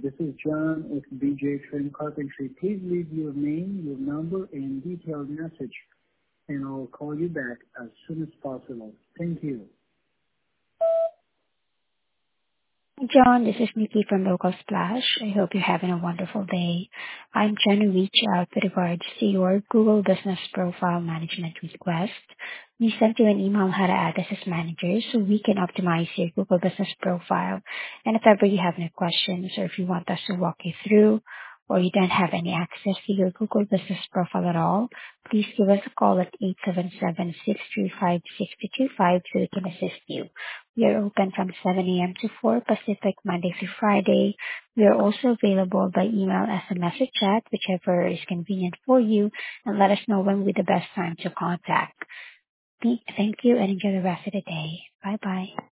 This is John with BJ Trim Carpentry. Please leave your name, your number, and detailed message, and I'll call you back as soon as possible. Thank you. John, this is Nikki from Local Splash. I hope you're having a wonderful day. I'm trying to reach out with regards to your Google Business Profile Management request. We sent you an email how to add us as managers so we can optimize your Google Business Profile. And if ever you have any questions or if you want us to walk you through or you don't have any access to your Google Business Profile at all, please give us a call at 877-635-6225 so we can assist you. We are open from 7 a.m. to 4 Pacific, Monday through Friday. We are also available by email, SMS, or chat, whichever is convenient for you, and let us know when will be the best time to contact. Thank you and enjoy the rest of the day. Bye-bye.